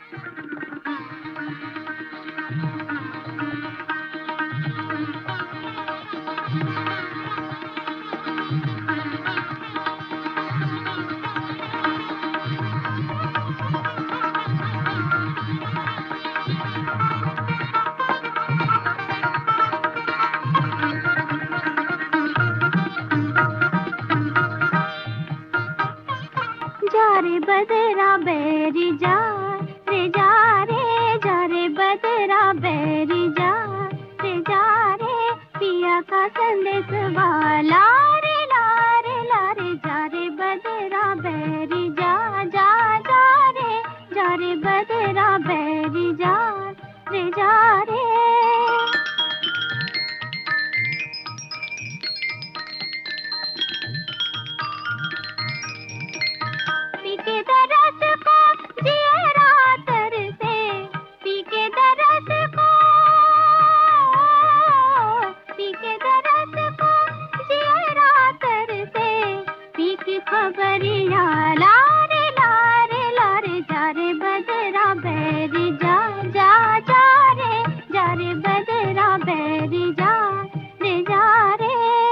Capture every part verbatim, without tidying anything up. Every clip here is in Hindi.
जा रे बदरा बैरी जा रे जा रे जा रे बदरा बैरी जा रे जा रे पिया का संदेश वाला रे ला रे ला रे जा रे बदरा बैरी जा जा जा रे जा रे बदरा बैरी जा रे जा रे। पी के दरस को जियरा तरसे, पी के दरस को, पी के दरस को जियरा तरसे, पी की खबरिया ला रे ला रे ला रे जा रे बदरा बैरी जा जा जा रे जा रे बदरा बैरी जा रे जा रे।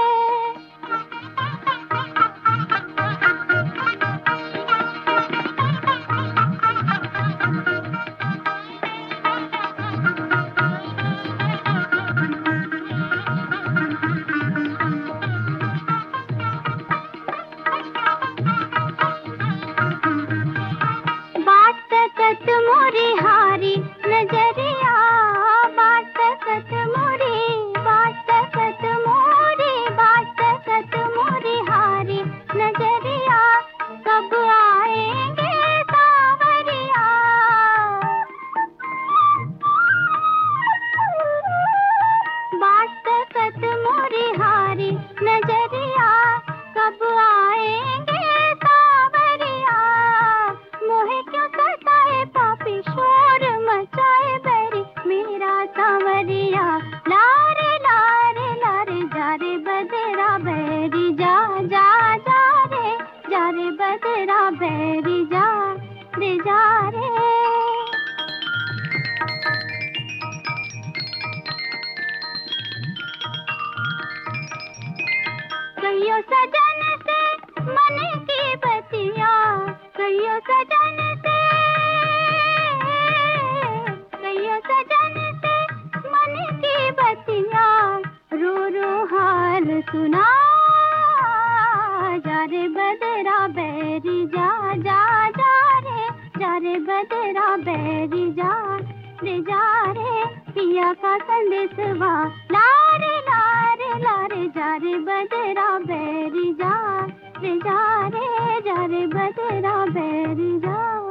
बात मोरी हारी नजरिया, बात कत मोरी, बात कत मोरी, बात कत मोरी हारी नजरिया, कब आएंगे सावरिया। बात कत मोरी हारी नजरिया, कब आएंगे सावरिया। मोहे क्यों सताए पापी शोर मचाए बैरी मेरा सांवरिया, ला रे ला रे ला रे जा रे बदरा बैरी जा जा जा रे जा रे बदरा बैरी जा रे जा रे। कहियो सजन से मन की बतिया, कहियो सजन से, कहियो सजन से मन की बतिया, रो रो हाल सुना जा रे बदरा बैरी जा जा जा रे जा रे बदरा बैरी जा रे जा रे पिया का संदेशवा ला रे ला रे ला रे जा रे बदरा बैरी जा रे जा रे जा रे बदरा बैरी जा।